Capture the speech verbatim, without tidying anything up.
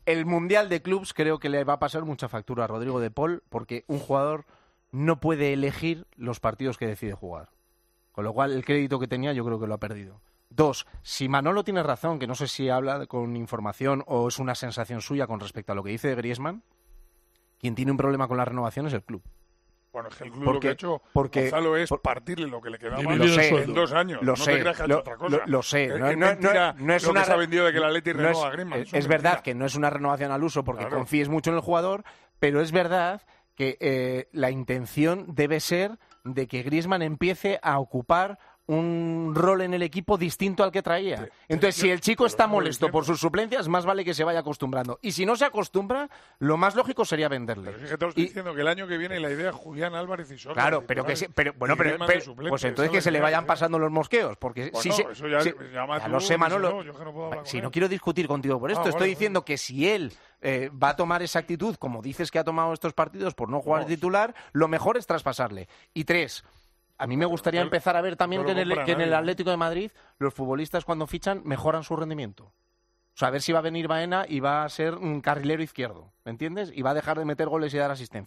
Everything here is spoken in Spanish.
el Mundial de Clubs creo que le va a pasar mucha factura a Rodrigo de Paul, porque un jugador no puede elegir los partidos que decide jugar. Con lo cual, el crédito que tenía yo creo que lo ha perdido. Dos, si Manolo tiene razón, que no sé si habla con información o es una sensación suya con respecto a lo que dice de Griezmann, quien tiene un problema con la renovación es el club. Bueno, es que el club Porque- lo que ha hecho porque- Gonzalo es por- partirle lo que le quedaba Dividir el en sueldo. dos años. Lo no sé, te creas que ha lo- hecho otra cosa. lo- lo sé. Es, No- es no- mentira no- no es lo una que se ha re- vendido de que el Atleti no renueva es, a Griezmann. es- Eso es verdad mentira. que no es una renovación al uso porque Claro. confíes mucho en el jugador, pero es verdad que eh, la intención debe ser de que Griezmann empiece a ocupar un rol en el equipo distinto al que traía. Te- te- Entonces, yo- si el chico te lo está vengo molesto por diciendo. sus suplencias, más vale que se vaya acostumbrando. Y si no se acostumbra, lo más lógico sería venderle. Pero es que te lo estoy Y- diciendo que el año que viene la idea es Julián Álvarez y Sosa. Claro, de pero que titular, se, pero bueno, y pero, Griezmann de pero- suplente, pues esa entonces es que la se le idea, vayan ¿sí? pasando los mosqueos, porque Bueno, si se, eso ya si- llama ya tú, lo sé, Manolo. díselo, yo que no puedo hablar con Si él. no quiero discutir contigo por esto, Ah, estoy vale, diciendo vale. que si él eh, va a tomar esa actitud, como dices que ha tomado estos partidos por no jugar Vamos. de titular, lo mejor es traspasarle. Y tres, a mí me gustaría no- empezar a ver también no que lo en, el, compra que en el nadie, ¿no? Atlético de Madrid los futbolistas cuando fichan mejoran su rendimiento. O sea, a ver si va a venir Baena y va a ser un carrilero izquierdo, ¿me entiendes? Y va a dejar de meter goles y dar asistencias.